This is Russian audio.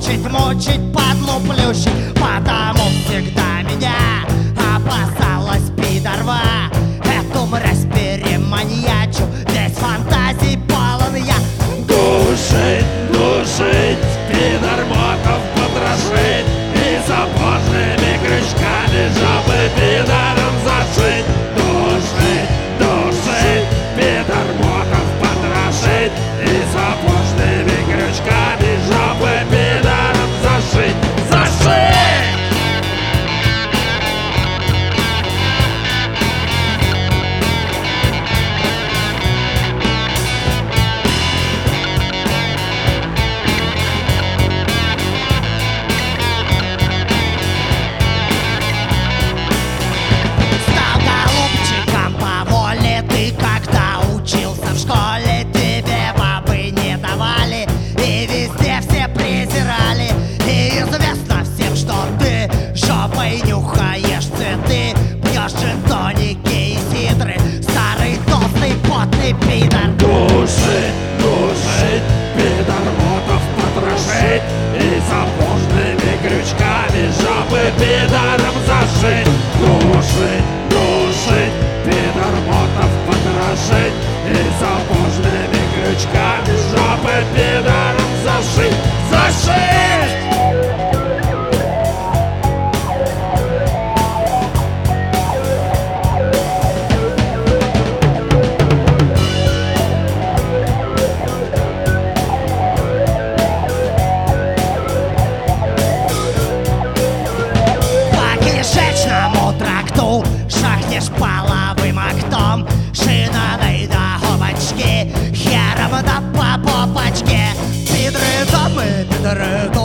мучить, падлу плющить, потому всегда меня опасалась пидорва. Эту мразь переманьячу, весь фантазий полон я. Душить, душить, пидормотов потрошить и сапожными крючками жопы пидором зашить. Душить, душить, пидормотов потрошить и сапожными крючками жопы пидором зашить. Зашить! Нюхаешь цветы, пьешь джин-тоники и сидры, старый толстый потный пидор. Душить, душить, пидормотов потрошить и сапожными крючками жопы пидором зашить. Душить, душить, пидормотов потрошить и сапожными крючками жопы пидором зашить. Зашить! Шахнешь половым актом, шинаной до губочки, хером да по попочке. Пидры, дамы, пидры,